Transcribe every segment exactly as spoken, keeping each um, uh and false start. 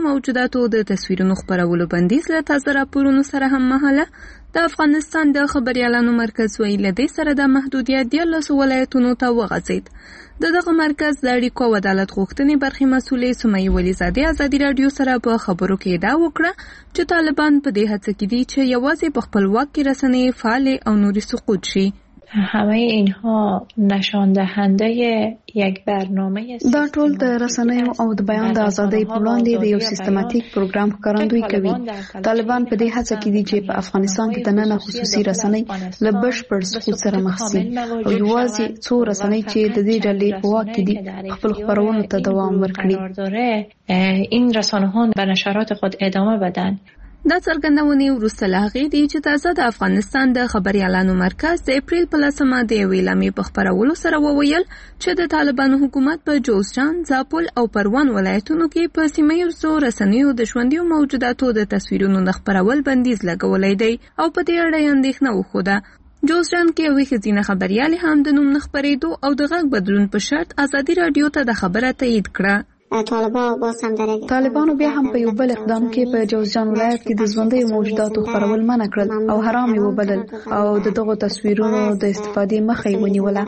موجوداتو د تصویرونو خپرولو بندیز له تازه راپورونو سره هم مهاله د افغانستان د خبريالانو مرکز ویل دی سره د محدودیت دیارلس ولایتونو ته وغځید. د دغه مرکز د اړیکو او عدالت غوښتنې برخې مسؤلې سمیه ولیزادې ازادي رادیو سره په خبرو کې ادعا وکړه چې طالبان په دې هڅه کې دي چې یوازې په خپل واک کې رسنۍ فعال او نوري سقوط شي. همه اینها نشان دهنده یک برنامه دا ټول د رسنیو او د بیان د ازادۍ په وړاندې د یو سیستماتیک پروګرام ښکارندویي کوي. طالبان په دې هڅه کې دي چې په افغانستان کې د نن خصوصي رسنۍ له بشپړ سقوط سره مخ شي او یوازې څو رسنۍ چې د دې ډلې په واک کې دي خپل خپرونو ته دوام ورکړي. این رسانه‌ها به نشرات خود ادامه بدن. دا څرګندونې وروسته له هغې دي چې تازه د افغانستان د خبريالانو مرکز د اپریل په لسمه د یوې اعلامیې په خپرولو سره وویل چې د طالبانو حکومت په جوزجان، زابل او پروان ولایتونو کې په سیمه ییزو رسنیو د ژوندیو موجوداتو د تصویرونو د خپرول بندیز لګولی دی او په دې اړه یې اندېښنه وښوده. جوزجان کې یوې ښځینه خبریالې هم د نوم نه خپرېدو او د غږ بدلون په شرط ازادي رادیو ته د خبره تایید کړه. طالبانو بیا هم په یو بل اقدام کې په جوزجان ولایت کې د ژوندیو موجوداتو خپرول منع کړل او حرام یې وبلل او د دغو تصویرونو د استفادې مخه یې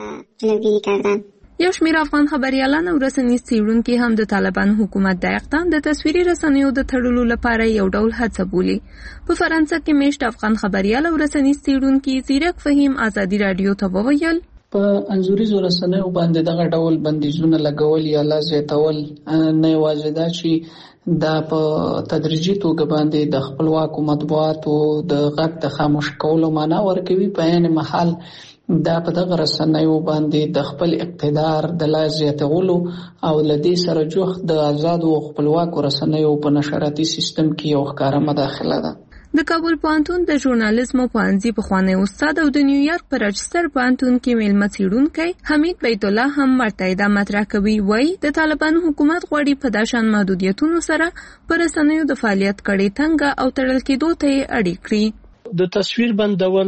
ونیوله. یو شمېر افغان خبریالان او رسنیز څېړونکي هم د طالبانو حکومت د اقدام د تصویري رسنیو د تړلو لپاره یو ډول هڅه بولي. په فرانسه کې میشت افغان خبریال او رسنیز څېړونکي زیرک فهیم ازادي رادیو ته وویل په انځوریزو رسنیو باندې دغه ډول بندیزونه لګول یا لا زیاتول نه یوازې دا چې دا په تدریجي توګه باندې د خپلواکو مطبوعاتو د غږ د خاموش کولو معنا ورکوي، په عین محل دا په دغه رسنیو باندې د خپل اقتدار د لا زیاتولو او لدې سره جوخت د آزاد او خپلواکو رسنیو په نشراتي سیستم کې یو ښکاره مداخله ده. د کابل پوهنتون د ژورنالیزم پوهنځي پخوانی استاد او د نیویارک په راجستر پوهنتون کې میلمه څېړونکی حمید بیت الله هم ورته ادعا مطرح کوي. وایي د طالبانو حکومت غواړي په دا شان محدودیتونو سره په رسنیو د فعالیت کړۍ تنګه او تړل کېدو ته یې اړ کړي. د تصویر بندول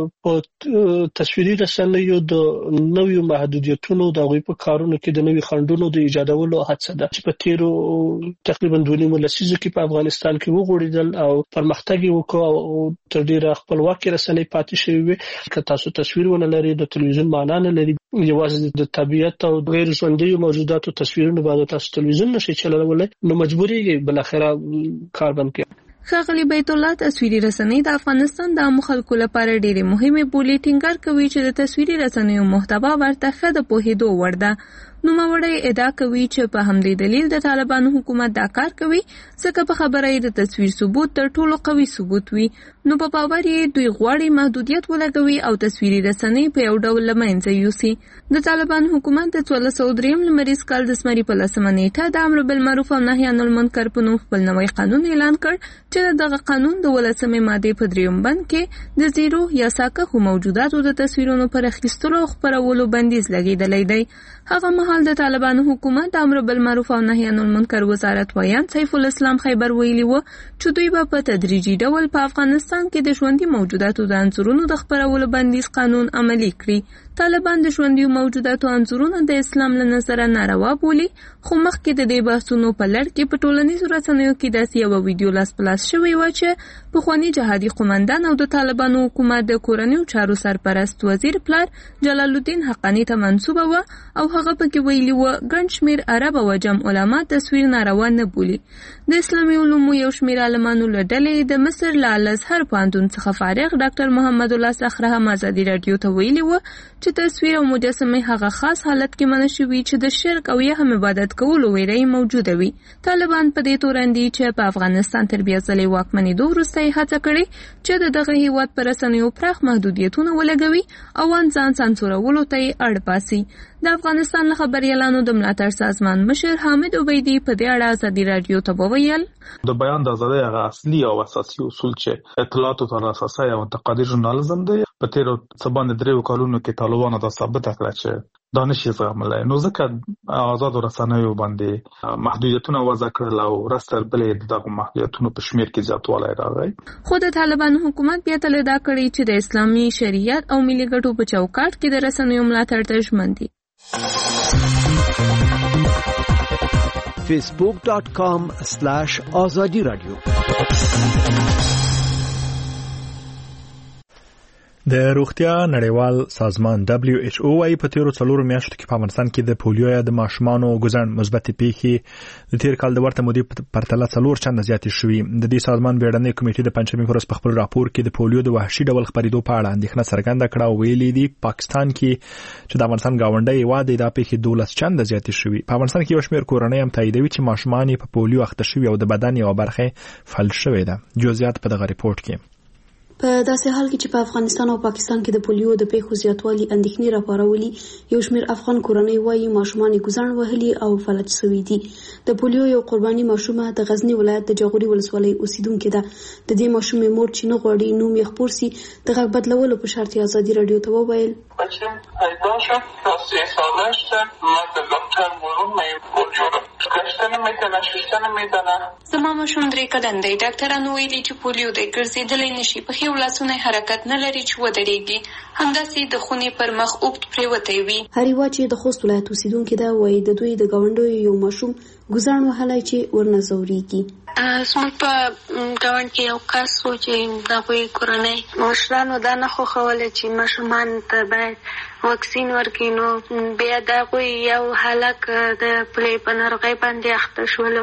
په تصویري رسنیو د نویو محدودیتونو د غوي په کارونو کې د نوي خندونو د ایجادولو هڅه ده چې په تیرو تقریبا دوه نیمه لسیزو کې په افغانستان کې وغوړېدل او پرمختګ وکړ او تر ډیره خپلواکي رسنۍ پاتې شوې وي. که تاسو تصویر ونه لري د تلویزیون معنا نه لري، یوازې د طبیعت او غیر ژوندیو موجوداتو تصویرونه باندې تاسو تلویزیون نشئ چلولای، نو مجبوري بل اخره کار بند کړئ. ښاغلي بیت الله تصویري رسنۍ د افغانستان د عامو خلکو لپاره ډېرې مهمې بولي. ټینګار کوي چې د تصویري رسنیو محتوا ورته ښه د پوهېدو وړ ده. نوموړی ادعا کوي چې په همدې دلیل د طالبانو حکومت دا کار کوي ځکه په خبره یې د تصویر ثبوت تر ټولو قوي ثبوت وي، نو په باور یې دوی غواړي محدودیت ولګوي او تصویري رسنۍ په یو ډول له منځه یوسي. د طالبانو حکومت د څوارلس سوه درېیم لمریز کال د زمري په لسمه نیټه د امر بالمعروف او نهي عن المنکر په نوم خپل نوی قانون اعلان کړ چې دغه قانون د ولسمې مادې په درېیم بند کې د زیرو یا ساکخو موجوداتو د تصویرونو پر اخیستلو او خپرولو بندیز لګېدلی دی. هغه مهال د طالبانو حکومت د امر بالمعروف او نهي عن المنکر وزارت ویان سیف الاسلام خیبر ویلي و چې دوی به په تدریجي ډول په افغانستان کې د ژوندي موجوداتو د انځورونو د خپرولو بندیز قانون عملي کړي. طالبان د ژوندیو موجوداتو انځورونه د اسلام له نظره ناروا بولي، خو مخکې د دې بحثونو په لړ کې په ټولنیزو رسنیو کې داسې یوه ویډیو لاس په لاس شوې وه چې پخواني جهادي قومندان او د طالبانو حکومت د کورنیو چارو سرپرست وزیر پلار جلال الدین حقانی ته منسوبه وه او هغه پکې ویلي وه ګڼ شمېر عرب او عجم علما تصویر ناروا نه بولي. د اسلامي علومو یو شمېر عالمانو له ډلې د مصر له الازهر پوهنتون څخه فارغ ډاکټر محمد الله صخره هم ازادي رادیو ته ویلي وه چې تصویر او مجسمه هغه خاص حالت کې منع شوي چې د شرک او یا هم عبادت کولو ویره موجوده وي. طالبان په دې تورن دي چې په افغانستان تر بیا ځلې واکمنېدو وروسته یې هڅه کړې چې د دغه هیواد په رسنیو پراخ محدودیتونه ولګوي او ځان سانسورولو ته یې اړ باسي. د افغانستان له خبریالانو د ملاتړ سازمان مشر حامد عبیدي په دې اړه ازادي رادیو ته وویل د بیان د ازادۍ هغه اصلي او اساسي اصول چې اطلاعاتو ته اساسي او انتقادي ژورنالیزم دی، په تیرو څه باندې درېو کلونو کې طالبانو دا ثابته کړه چې دا نشي زغملی، نو ځکه آزادو رسنیو باندې محدودیتونه وضع کړل او وروسته بلې دغه محدودیتونو په شمېر کې زیاتوالی راغی. خو د طالبانو حکومت بیا تل ادعا کړې چې د اسلامي شریعت او ملي ګټو په چوکاټ کې د رسنیو ملاتړ ته ژمن دي. facebook dot com slash azadi radio. د روغتیا نړیوال سازمان دبليو ایچ او وايي په تیرو څلورو میاشتو کې په افغانستان کې د پولیو یا د ماشومانو ګزن مثبت پیښې د تیر کال د ورته مودې په پرتله څلور چنده زیاتې شوې. د دې سازمان بیړنۍ کمیټې د پنځمې ورځ په خپل راپور کې د پولیو د وحشي ډول خپرېدو په اړه اندېښنه څرګنده کړه او ویلي دي پاکستان کې چې د افغانستان گاونډي هیواد د پیښې دولس چنده زیاتې شوې. په افغانستان کې یو شمېر کورنۍ هم تاییدوي چې ماشومان په پولیو اخته شوي او د بدن یو برخه فلج شوې ده. جزئیات په دغه ریپورت کې. په داسې حال کې چې په افغانستان او پاکستان کې د پولیو د پیښو زیاتوالي اندېښنې راپارولي، یو شمېر افغان کورنۍ وايي ماشومان ګزن وهلي او فلج شوي دي. د پولیو یو قرباني ماشومه د غزنی ولایت د جغوري ولسوالۍ اوسیدونکې ده. د دې ماشومې مور چې نه غواړي نوم یې خپور سي د غږ بدلولو په شرط ازادي رادیو ته وویل بچم پیدا شد تا سه ساله شد من به دکتر برون می پولیو را گشتن میتونه شستن میتونه زما ماشوم درې کلن دی. ډاکټرانو ویلي چې پولیو دی ګرځېدلی نشي، په ښي لاسونه حرکت نه لري چې ودرېږي، همداسې د خونې پر مخ اوږد پرېوتی وي. هریوا چې د خوست ولایت اوسیدونکې ده وایي د دوی د ګاونډیو یو ماشوم ګزن وهلی چې ورنه ځورېږي. زموږ په ګاونډ کې یو کس و چې د هغوی کورنۍ مشرانو دا نه خوښوله چې ماشومان ته باید واکسین ورکړي، نو بیا د هغوی یو هلک د پلې په ناروغۍ باندې اخته شولو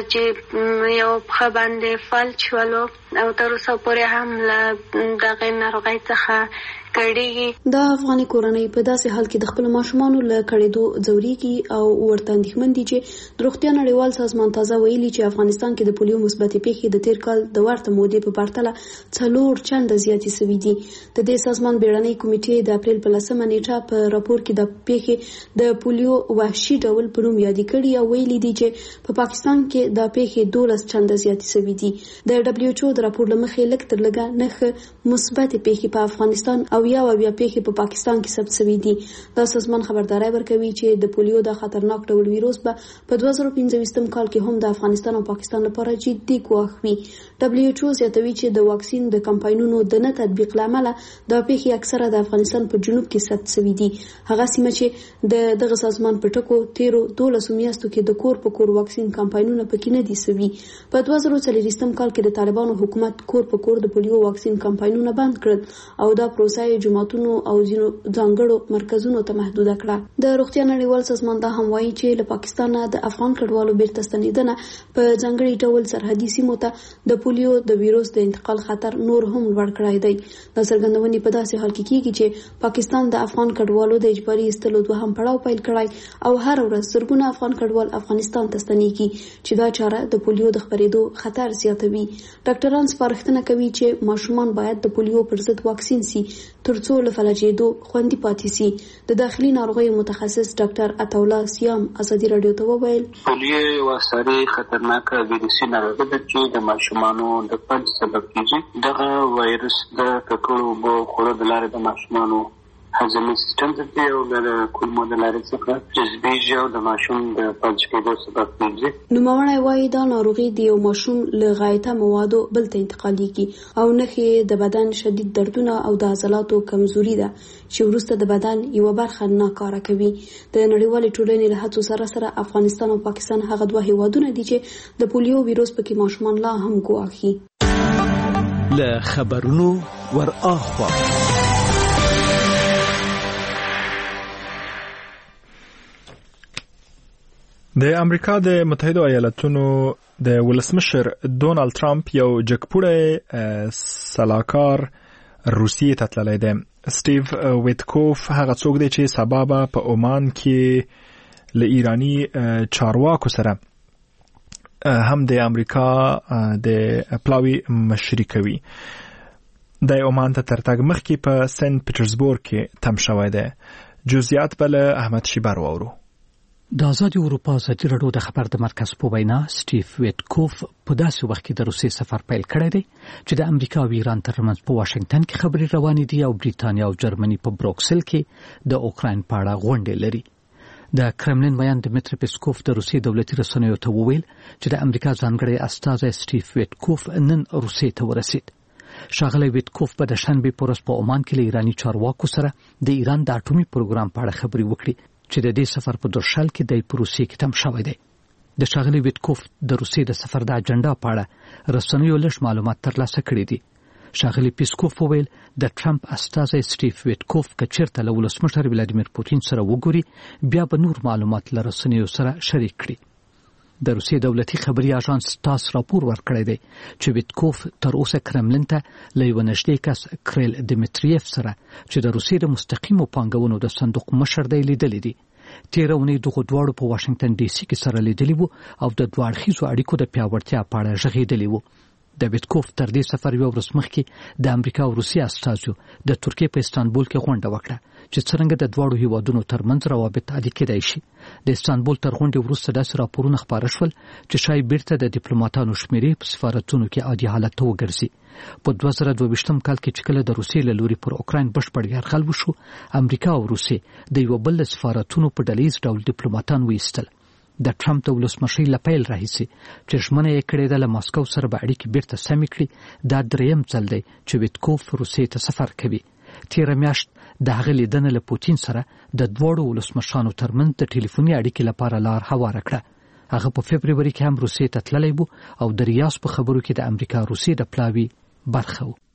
چې یو پښه باندې فلج شولو او تر اوسه پورې هم له دغې ناروغۍ څخه کړېږي. دا افغاني کورنۍ په داسې حال کې د خپل ماشومانو له کړېدو ځورېږي او ورته اندېښمن دي چې د روغتیا نړیوال سازمان تازه ویلي چې افغانستان کې د پولیو مثبتې پیښې د تیر کال د ورته مودې په پرتله څلور چنده زیاتې شوي دي. د دې سازمان بیړنۍ کمیټې د اپریل په لسمه نیټه په راپور کې د پیښې د پولیو وحشي ډول په نوم یادې کړي او ویلي دي چې په پاکستان کې د پیښې دولس چنده زیاتې شوي دي. د دبليو ایچ او د راپور له مخې لږ تر لږه نهه مثبتې پیښې په افغانستان او یا او بیا پیښې په پاکستان کې ثبت شوي دي. دا سازمان خبرداری ورکوي چې د پولیو د خطرناک ډول ویروس به په دوه زره پنځه کال کې هم د افغانستان او پاکستان لپاره جدي ګواښ وي. دبليو ایچ او زیاتوي چې د واکسین د کمپاینونو د نه تطبیق لامل د پیښې اکثره د افغانستان په جنوب کې ثبت شوي دي. هغه سیمه چې د دغه سازمان په ټکو تیرو دولسو میاشتو کې د کور په کور واکسین کمپاینونه پکې نه دي شوي. په دوه زره څلوېښتم کال کې د طالبانو حکومت کور په کور د پولیو واکسین کمپاینونه بند کړل او دا پروسه جمعه او ځینو ځانګړو مرکزونو ته محدوده کړه. د روغتیا نړیوال سازمان دا هم وایي چې له پاکستانه د افغان کډوالو بیرته ستنېدنه په ځانګړي ډول سرحدي سیمو ته د پولیو د ویروس د انتقال خطر نور هم لوړ کړی دی. دا څرګندونې په داسې حال کې کیږي چې پاکستان د افغان کډوالو د اجباري ایستلو دوهم پړاو پیل کړی او هر ورځ زرګونه افغان کډوال افغانستان ته ستنېږي چې دا چاره د پولیو د خپرېدو خطر زیاتوي. ډاکټران سپارښتنه کوي چې ماشومان باید د پولیو پر ضد واکسین سي ترڅو له فلجېدو خوندي پاتې سي. د داخلي ناروغیو متخصص ډاکټر عطاالله سیام ازادي رادیو ته وویل پولیو یو ساري خطرناکه ویروسي ناروغي ده چې د ماشومانو د فلج سبب کیږي. دغه وایرس د ککړو اوبو خوړو د لارې د ماشومانو هضمي سیستم ته ځي او د کولمو د لارې څخه جذبېږي او د ماشوم د فلج کېدو سبب کیږي. نوموړی وایي دا ناروغي د یو ماشوم له غایطه موادو بل ته انتقالېږي او نښې د بدن شدید دردونه او د عضلاتو کمزوري ده چې وروسته د بدن یوه برخه ناکاره کوي. د نړیوالې ټولنې له هڅو سره سره افغانستان او پاکستان هغه دوه هیوادونه دي چې د پولیو ویروس پکې ماشومان لا هم ګواښي. له خبرونو ور اخوا د امریکا د متحده ایالاتونو د ولسمشر ډونالد ټرمپ یو جګپوړی سلاکار روسیې ته تللی دی. سټیو ویتکوف هغه څوک دی چې سبا به په عمان کې له ایرانی چارواکو سره هم د امریکا د پلاوی مشري کوي. د عمان ته تر تګ مخکې په سنت پیټرزبورګ کې تم شوی دی. جزئیات به له احمد شیبر واورو. د آزادي اروپا ازادي راډیو د خبر د مرکز په وینا سټیو ویتکوف په داسې وخت کې د روسیې سفر پیل کړی دی چې د امریکا او ایران ترمنځ په واشنگټن کې خبرې روانې دي او بریټانیا او جرمني په بروکسل کې د اوکراین په اړه غونډې لري. د کرملین بیان دمیتری پیسکوف د روسیې دولتي رسنیو ته وویل چې د امریکا ځانګړی استازی سټیو ویتکوف نن روسیې ته ورسید. ښاغلی ویتکوف په د شنبې په ورځ په عمان کې له ایراني چارواکو سره د ایران د اټومي پروګرام په اړه خبرې وکړي چې د دې سفر په درشل کې د روسیې کې تم شوی دی. د ښاغلي ویټکوف د روسیې د سفر د اجنډا په اړه رسنیو لږ معلومات ترلاسه کړي دي. ښاغلي پیسکوف وویل د ټرمپ استازی سټیف ویټکوف که چیرته له ولسمشر ولادیمیر پوتین سره وګوري بیا به نور معلومات له رسنیو سره شریک کړي. د روسیې دولتي خبري اژانس تاس راپور ورکړی دی چې ویټکوف تر اوسه کرملین ته له یوه نږدې کس کریل دمیتریف سره چې د روسیې د مستقیمو پانګونو د صندوق مشر دی لیدلی دي. تېره اونۍ دغو دواړو په واشنګټن ډي سي کې سره لیدلي وو او د دوه اړخیزو اړیکو د پیاوړتیا په اړه غږېدلي وو. د ویټکوف تر دې سفر یو ورځ مخکې د امریکا او روسیې استازو د ترکیې په استانبول کې غونډه وکړه چې څرنګه د دواړو هیوادونو ترمنځ روابط عادي کېدای شي. د استانبول تر غونډې وروسته داسې راپورونه خپاره شول چې شاید بیرته د ډیپلوماټانو شمیرې په سفارتونو کې عادي حالت ته وګرځي. په دوه زره دوه ویشتم کال کې چې کله د روسیې له لوري پر اوکراین بشپړ یرغل وشو، امریکا او روسیې د یو بل سفارتونو په ډلیز ډول ډیپلوماټان وایستل. د ټرمپ د ولسمشۍ له پیل راهیسې چې ژمنه یې کړې ده له ماسکو سره به اړیکې بیرته سمې کړي، دا دریم ځل دی چې ویټکوف روسیې ته سفر کوي. تېره میاشت د هغه لیدنه له پوتین سره د دواړو ولسمشرانو ترمنځ د ټلیفوني اړیکې لپاره لار هواره کړه. هغه په فبروري کې هم روسیې ته تللی و او د ریاض په خبرو کې د امریکا روسیې د پلاوي برخه و.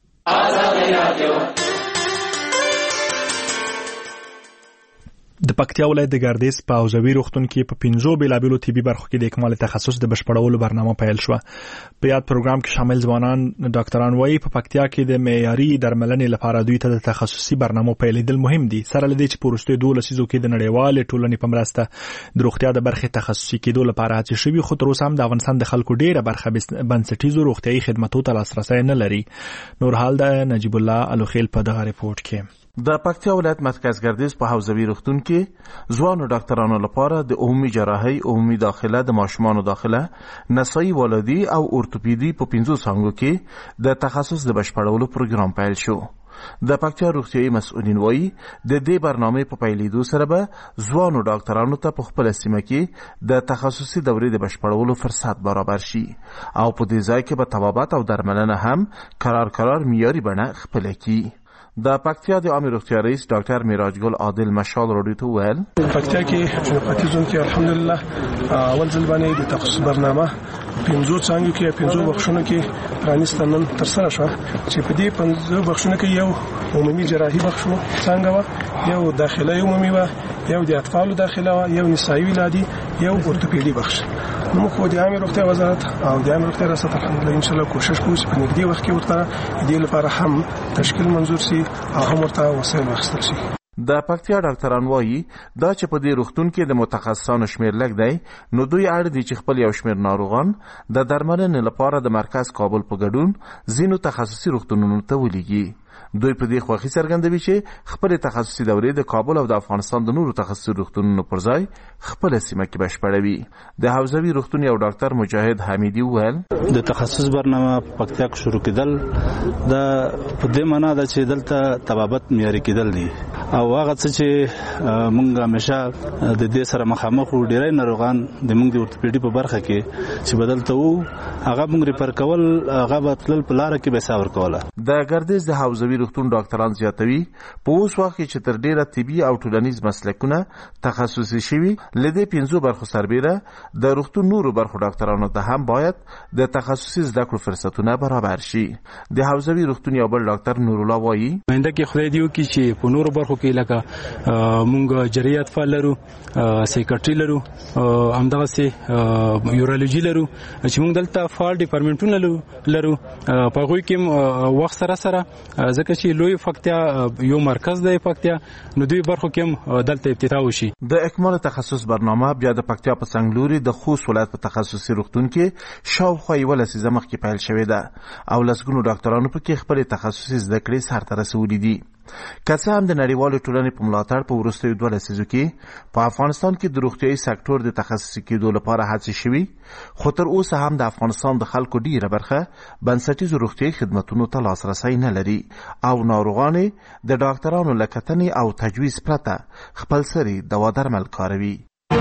د پکتیا ولایت د ګردیز په حوزوي روغتون کې په پنځو بیلابیلو طبي برخو کې د اکمال تخصص د بشپړولو برنامه پیل شوه. په یاد پروګرام کې شامل ځوانان ډاکټران وایي په پکتیا کې د معیاري درملنې لپاره دوی ته د تخصصي برنامو پیلېدل مهم دي. سره له دې چې په وروستیو دوه لسیزو کې د نړیوالې ټولنې په مرسته د روغتیا د برخې تخصصي کېدو لپاره هڅې شوي، خو تر اوسه هم د افغانستان د خلکو ډېره برخه بنسټیزو روغتیایي خدماتو ته لاسرسی نه لري. نور حال د نجیب الله الوخیل په دغه ریپورت کې. د پکتیا ولایت مرکز ګردیز په حوزوي روغتون کې ځوانو ډاکټرانو لپاره د عمومي جراحي، عمومي داخله، د ماشومانو داخله، نسایي ولادي او اورتوپیدي په پنځو څانګو کې د تخصص د بشپړولو پروګرام پیل شو. د پکتیا روغتیایي مسؤلین وایي د دې برنامې په پیلېدو سره به ځوانو ډاکټرانو ته په خپله سیمه کې د تخصصي دورې د بشپړولو فرصت برابر شي او په دې ځای کې به طبابت او درملنه هم قرار قرار معیاري بڼه خپله کړي. د پکتیا د عامه روغتیا رئیس ډاکټر میراج ګل عادل مشال راډیو ته وویل پکتیا کې په پاتیزون کې الحمدلله اول ځل باندې د تخصص برنامه پنځو څانګو کې پنځو بخښونو کې پرانیسته نن تر سره شو چې په دې پنځو بخښونو کې یو عمومي جراحي بخښ څنګه و، یو داخله عمومي و، یو د اطفالو داخله و، یو نسایي ولادي، یو اورتوپیدي بخښ. نو خو د عامه روغتیا وزارت او د عامه روغتیا ریاست الحمدلله ان شاء الله کوشش کوي چې په نږدې وخت کې ورته دې لپاره هم تشکیل منظور شي او هم ورته وسایل واخیستل شي. د پکتیا ډاکټران وایي دا چې په دې روغتون کې د متخصصانو شمیر لږ دی، نو دوی اړ دي چې خپل یو شمیر ناروغان د درملنې لپاره د مرکز کابل په ګډون ځینو تخصصي روغتونونو ته ولیږي. دوی په دې خوښي څرګندوي چې خپل تخصصي دورې د کابل او د افغانستان د نورو تخصصي روغتونونو پر ځای خپل سیمه کې بشپړوي. د حوزوي روغتون یو ډاکټر مجاهد حمیدي وویل د تخصص برنامه په پکتیا کې شروع کېدل دا په دې معنا ده چې دلته طبابت معیاري کېدل دي او هغه څه چې موږ همیشه د دې سره مخامخ وو، ډېری ناروغان د موږ د اورتوپیډي په برخه کې چې بدلته وو هغه موږ ریفر کول، هغه به تلل په لاره کې به حساب ورکوله. د ګردیز د حوزوي روغتون ډاکټران زیاتوي په اوس وخت کې چې تر ډیره طبي او ټولنیز مسلکونه تخصصي شوي، لدې پنځو برخو سربیره د روغتون نورو برخو ډاکټرانو ته هم باید د تخصصي زده کړو فرصتونه برابر شي. د حوزوي روغتون یو بل ډاکټر نور الله وایي منده کې خدای دیو کې چې په نورو برخو کې لکه مونږ جریات فعال لرو، سایکیاتري لرو، همدغه سي یورولوژي لرو چې مونږ دلته فعال ډیپارټمنټونه لرو. په هغوی کې وخت سره سره ځکه چې لوی پکتیا یو مرکز دی پکتیا، نو دوی برخو کې هم دلته افتتاح وشي. د اکمال تخصص برنامه بیا د پکتیا په څنګلوري د خوست ولایت په تخصصي روغتون کې شاوخوا یوه لسیزه مخکې پیل شوې ده او لسګونو ډاکټرانو پکې خپلې تخصصي زده کړې سرته رسولي دي. که څه هم د نړیوالې ټولنې په ملاتړ په وروستیو دوه لسیزو کې په افغانستان کې د روغتیایي سکتور د تخصصي کېدو لپاره هڅې شوي، خو تر اوسه هم د افغانستان د خلکو ډیره برخه بنسټیزو روغتیایي خدمتونو ته لاسرسی نه لري او ناروغان د ډاکټرانو له کتنې او تجویز پرته خپل سري دوا درمل کاروي.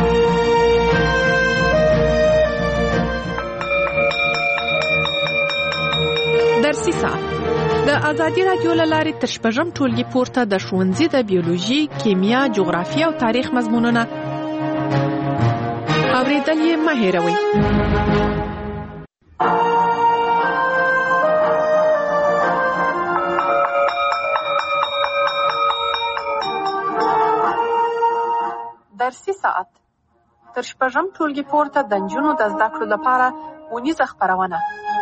درسي ساعت د ازادي رادیو لارې تر شپږم ټولګي پورته د ښوونځي د بیولوژي، کیمیا، جغرافیه او تاریخ مضمونونه اوریدل یې مه هېروئ. درسي ساعت تر شپږم ټولګي پورته د نجونو د زده کړو لپاره ونیزه خپرونه.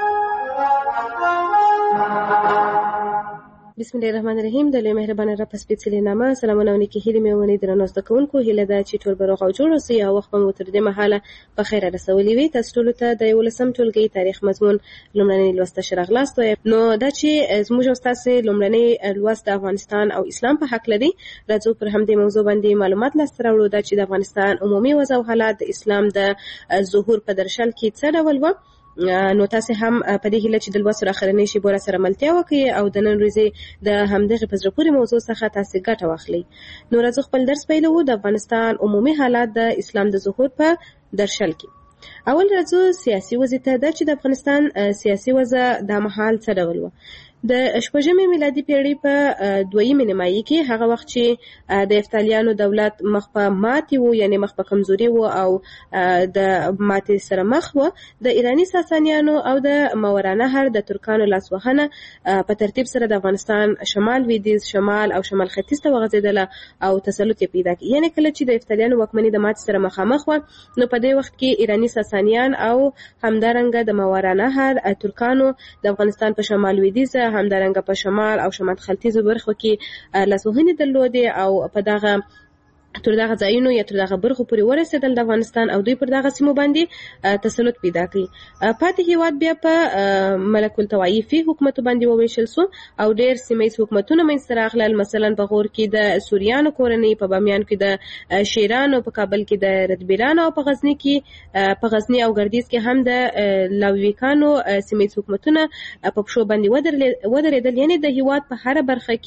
بسم الله الرحمن الرحیم. د لوی مهربانه رب سپېڅلې نامه سلامونه او نیکې هیلې مې ونې درنو زده کوونکو هیله ده چې ټول به روغ او جوړ اوسئ او وخت به مو تر دې مهاله په خیره رسولي وي. تاسو ټولو ته د یولسم ټولګي تاریخ مضمون لومړنۍ لوست ته راغلاست. نو دا چې زموږ او ستاسې لومړنۍ لوست د افغانستان او اسلام په حق لري، راځو پر همدې موضوع باندې معلومات لاسته راوړو. دا چې د افغانستان عمومي وضع او حالات د اسلام د ظهور په درشل کې څه ډول و. نو تاسو هم په دې هیله چې د لوست اخرنۍ شی بوره سره ملتیا وکړي او د نن ورځې د همدغه په زړه پورې موضوع څخه تاسو ګټه واخلئ. نو راځو خپل درس پیلوو. د افغانستان عمومي حالات د اسلام د ظهور په درشل کې. اول راځو سیاسي وضع ته. دا چې د افغانستان سیاسي وضع د مهال څه ډول و. د شپږمې میلادي پیړۍ په دویمه نیمایي کې هغه وخت چې د افتالیانو دولت مخ په ماتې وو، یعنی مخ په کمزوري وو او د ماتې سره مخ وو، د ایرانی ساسانیانو او د ماوراءالنهر د ترکانو لاسوهنه په ترتیب سره د افغانستان شمال لویدیځ، شمال او شمال ختیځ ته وغځېدله او تسلط یې پیدا کړ. یعنی کله چې د افتالیانو واکمني د ماتې سره مخامخ وه، نو په دې وخت کې ایرانی ساسانیان او همدارنګه د ماوراءالنهر ترکانو د افغانستان په شمال لویدیځ همدارنګه په شمال او شمال ختیځو برخو کې لاسوهنې درلودې او په دغه تر دغه ځایونو یا تر دغه برخو پورې ورسېدل د افغانستان او دوی پر دغه سیمو باندې تسلط پیدا کړي. پاتې هیواد بیا په ملک الطوایفي حکومتو باندې وویشل سو او ډېر سیمه ییز حکومتونه منځته راغلل. مثلا په غور کې د سوریانو کورنۍ، په بامیان کې د شیرانو، په کابل کې د ردبیرانو او په غزنی کې په غزنی او ګردیز کې هم د لاویکانو سیمه ییز حکومتونه په پښو باندې ودرېدل. یعنی د هیواد په هر برخه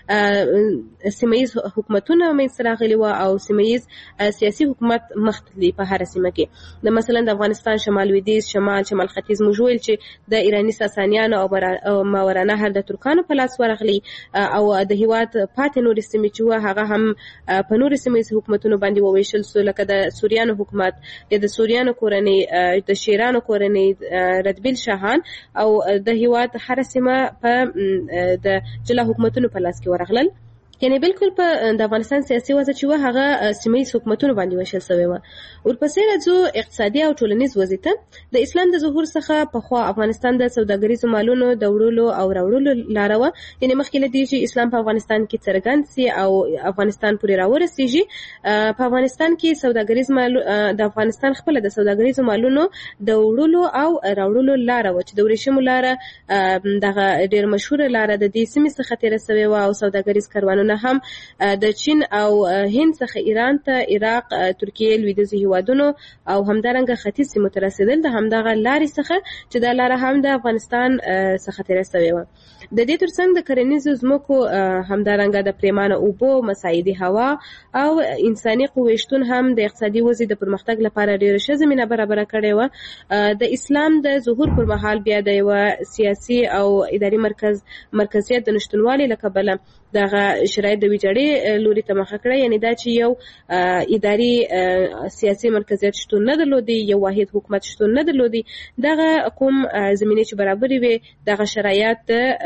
کې سیمه ییز حکومتونه منځته راغلي او سیمه‌ییز سیاسي حکومت مختلي په هر سیمه کې. د مثلا د افغانستان شمال لویدیځ، شمال شمال ختیځ موږ ویل چې د ایرانی ساسانیانو او ماوراءالنهر د ترکانو په لاس ورغلي او د هیواد پاتې نورې سیمې چې وه هغه هم په نورې سیمه‌ییز حکومتونو باندې وویشل سو، لکه د سوریانو حکومت یا د سوریانو کورنۍ، د شیرانو کورنۍ، ردبیل شاهان او د هیواد هر سیمه په د جلا حکومتونو په لاس کې ورغلل. یعنی بالکل په د افغانستان سیاسي وضع چې و هغه سیمه ییز حکومتونو باندې وشل شوی و. ورپسې راځو اقتصادي او ټولنیز وضع ته. د اسلام د ظهور څخه پخوا افغانستان د سوداګریزو مالونو د وړلو او راوړلو لاره وه. یعنی مخکې له دې چې اسلام په افغانستان کې څرګند سي او افغانستان پورې راورسیږي، په افغانستان کې سوداګریز مال د افغانستان خپل د سوداګریزو مالونو د وړلو او راوړلو لاره و چې د ورېښمو لاره دغه ډېر مشهوره لاره د دې سیمې څخه تېره سوې وه او سوداګریز کاروانونه هم د چین او هند څخه ایران ته، عراق، ترکیه، لویدیځو هیوادونو او همدارنګه ختیځ سیمو ته رسېدل د همدغه لارې څخه چې دا لاره هم د افغانستان څخه تېره سوې وه. د دې ترڅنګ د کرنیزو ځمکو همدارنګه د پریمانه اوبو، مساعدي هوا او انساني قوې شتون هم د اقتصادي وضع د پرمختګ لپاره ډېره ښه زمینه برابره کړې وه. د اسلام د ظهور پر مهال بیا د یوه سیاسي او اداري مرکز مرکزیت د نشتونوالي له کبله دغه شرایط د ویجاړۍ لوري ته مخه کړه. یعنی دا چې یو اداري سیاسي مرکزیت شتون نه درلودي، یو واحد حکومت شتون نه درلودي. دغه کوم زمینې چې برابرې وي دغه شرایط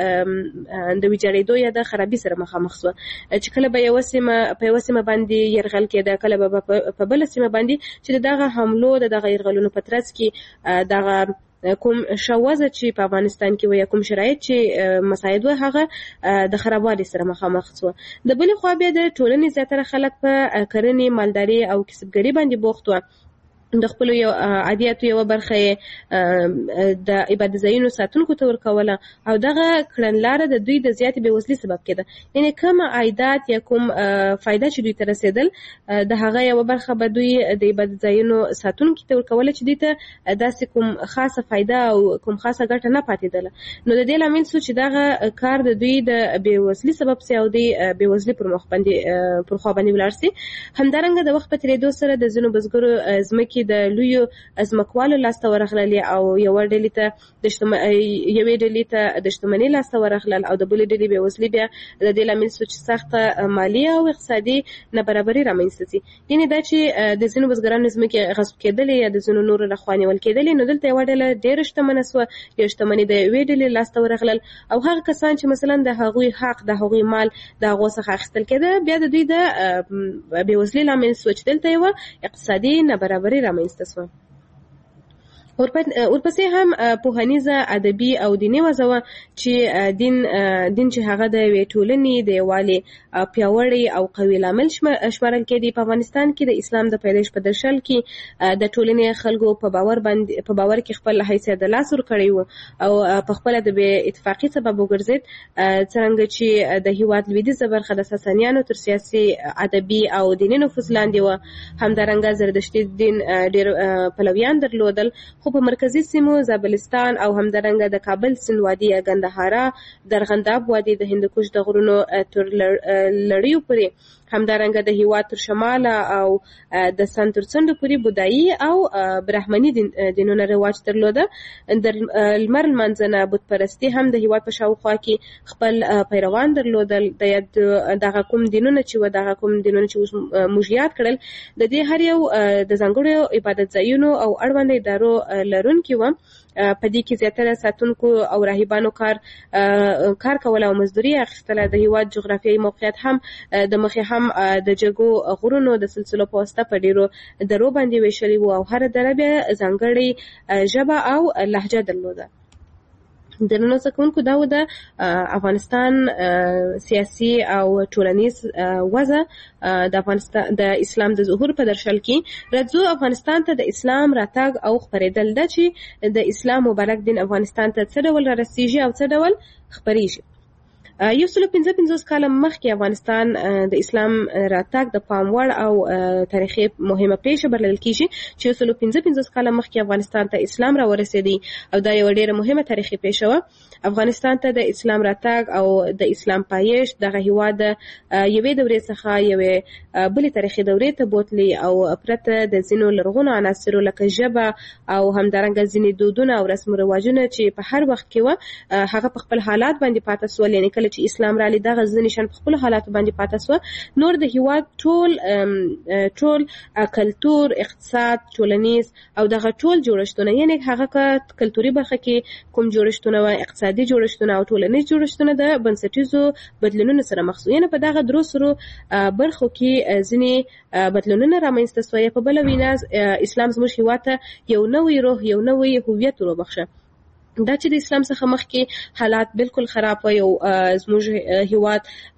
د ویجاړېدو یا د خرابي سره مخامخ شوه چې کله به یوه سیمه په یوه سیمه باندې یرغل کېده، کله به په بله سیمه باندې چې د دغه حملو د دغه یرغلونو په ترڅ کې دغه کوم شوازه چې په افغانستان کې و یا کوم شرایط چې مساعد و هغه د خرابوالي سره مخامخ شو. د بلې خوا بیا د ټولنې زیاتره خلک په کرنې، مالداري او کسبګري باندې بوخت و. د خپل یو عادیاتو یو برخه د عبادت ځایونو ساتونکو ته ورکوله او دغه کړنلاره د دوی د زیاتې بېوزلۍ سبب کېده. یعنی کوم عایدات یا کوم فایده چې دوی ته رسېدل د هغه یو برخه به دوی د عبادت ځایونو ساتونکو ته ورکوله چې دوی ته داسې کوم خاصه فایده او کوم خاصه ګټه نه پاتېدله. نو د دې لامل شو چې دغه کار د دوی د بېوزلۍ سبب سي او د بېوزلۍ پر مخ باندې پر خوا باندې ولاړ سي. همدارنګه د وخت په تېرېدو سره د ځینو بزګرو ځمکې چې د لویو ځمکوالو لاسته ورغلل او یو ډلې ته د یوې ډلې ته د شتمنۍ لاسته ورغلل او د بلې ډلې بېوزلي بیا د دې لامل شو چې سخته مالي او اقتصادي نابرابري رامنځته شي. یعنې دا چې د ځینو بزګرانو ځمکې غصب کېدلې یا د ځینو نورو لخوا نیول کېدلې، نو دلته یوه ډله ډېره شتمنه شوه، یو شتمني د یوې ډلې لاسته ورغلل او هغه کسان چې مثلا د هغوی حق د هغوی مال د هغو څخه اخیستل کېده بیا د دوی د بېوزلۍ لامل شو چې دلته یوه اقتصادي نابرابري رامنځته شوه. ورپسې هم پوهنیزه ادبي او دیني وضع وه چې دین دین چې هغه د یوې ټولنې د یووالي پیاوړی او قوي لامل شمارل کېدی. په افغانستان کې د اسلام د پیدایش په درشل کې د ټولنې خلکو په باور باندې په باور کې خپل حیثیت د لاس ور کړی و او په خپل د بې اتفاقی سبب وګرځید، څرنګه چې د هیواد لویدیځه برخه د ساسانیانو تر سیاسي ادبي او دیني نفوذ لاندې وه. همدارنګه زردشتي دین ډېر پلویان درلودل، خو په مرکزي سیمو زابلستان او همدارنګه د کابل سیند وادي، ګندهارا، درغنداب وادي، د هندوکش د غرونو تر لړیو پورې، همدارنګه د هیواد تر شماله او د سن تر څنډو پورې بودایي او برهمني دینونه رواج درلوده. د لمر لمانځنه بت پرستي هم د هیواد په شاوخوا کې خپل پیروان درلودل. د دغه کوم دینونه چې و دغه کوم دینونه چې موږ یاد کړل د دې هر یو د ځانګړو عبادت ځایونو او اړوند ادارو لرونکي وه. په دې کې زیاتره ساتونکو او راهبانو کار کار کوله او مزدوري اخیستله. د هیواد جغرافیایي موقعیت هم د مخې هم د جګو غرونو د سلسلو په واسطه په ډیرو درو باندې ویشلي وو او هر دره بیا ځانګړې ژبه او لهجه درلوده. درنو زکونکو دا و د افغانستان سیاسي او ټولنیز وضع د افغانستان د اسلام د ظهور په درشل کې. راځو افغانستان ته د اسلام راتګ او خپرېدل ده چې د اسلام مبارک دین افغانستان ته څه ډول رارسیږي او څه ډول خپرېږي. یو سل پنځه پنځوس کاله مخکې افغانستان د اسلام راتګ د پام وړ او تاریخي مهمه پیښه بلل کېږي چې یو سل پنځه پنځوس کاله مخکې افغانستان ته اسلام راورسېدی او دا یو ډېره مهمه تاریخي پیښه وه. افغانستان ته د اسلام راتګ او د اسلام پایښت دغه هېواد یوې دورې څخه یوې بلې تاریخي دورې ته بوتلی او پرته د ځینو لرغونو عناصرو لکه ژبه او همدارنګه ځینې دودونه او رسم و رواجونه چې په هر وخت کې وه هغه په خپل حالات باندې پاته سول. یعنې کله چې اسلام رالی دغه ځینې شیان په خپلو حالاتو باندې پاته سوه. نور د هېواد ټول ټول کلتور، اقتصاد، ټولنیز او دغه ټول جوړښتونه، یعنې هغه که کلتوري برخه کې کوم جوړښتونه وه، اقتصادي جوړښتونه او ټولنیز جوړښتونه د بنسټیزو بدلونونو سره مخ شو. یعنې په دغه درو سرو برخو کې ځینې بدلونونه رامنځته سوه. په بله وینا اسلام زموږ هېواد ته یو نوی روح، یو نوی هویت وروبخښه. دا چې د اسلام څخه مخکې حالات بالکل خراب و، یو زموږ هېواد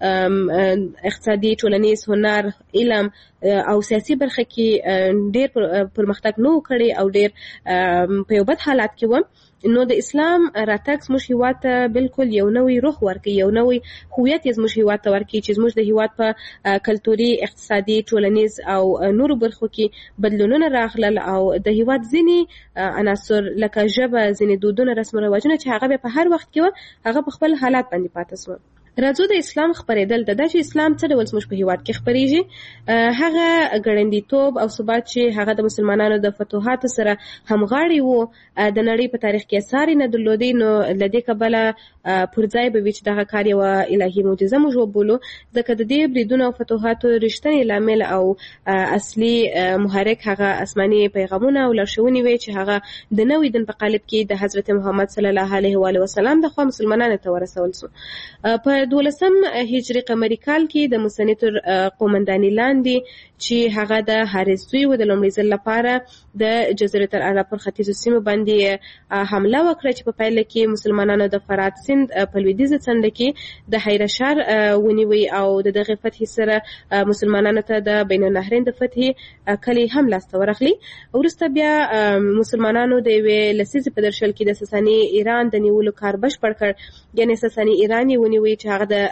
اقتصادي، ټولنیز، هنر، علم او سیاسي برخه کې ډېر پرمختګ نه و کړی او ډېر په یو بد حالات کې و. نو د اسلام راتګ زموږ هېواد ته بالکل یو نوی روح ورکوي، یو نوی هویت یې زموږ هېواد ته ورکوي چې زموږ د هېواد په کلتوري، اقتصادي، ټولنیز او نورو برخو کې بدلونونه راغلل او د هېواد ځینې عناصر لکه ژبه، ځینې دودونه، رسم و رواجونه چې هغه به په هر وخت کې وه هغه په خپل حالات باندې پاته سوه. راځو د اسلام خپرېدل ته. دا چې اسلام څه ډول زموږ په هېواد کې خپرېږي، هغه ګړندیتوب او ثبات چې هغه د مسلمانانو د فتوحاتو سره همغاړی و، د نړۍ په تاریخ کې اثار یې نه درلودی. نو له دې کبله پر ځای به وي چې دغه کار یوه الهي معجزه موږ وبولو، ځکه د دې بریدونو او فتوحاتو رښتینی لامل او اصلي محرک هغه آسماني پیغامونه او لارښوونې وې چې هغه د نوي دین په قالب کې د حضرت محمد صلی الله علیه و آله وسلم د خوا مسلمانانو ته ورسول سو. په دولسم هجري قمري کال کې د موسني تر قومندانۍ لاندې چې هغه د حارث زوی و د لومړي ځل لپاره د جزیرة العرب پر ختیځو سیمو باندې حمله وکړه چې په پیل کې مسلمانانو د فرات سیند په لویدیځه څنډه کې د حیره ښار ونیوی او د دغې فتحې سره مسلمانانو ته د بین النهرین د فتحې کلي هم لاسته ورغلی. وروسته بیا مسلمانانو د یوې لسیزې په درشل کې د ساساني ایران د نیولو کار بشپړ کړ. یعنې ساساني ایران یې ونیوی چې هغه د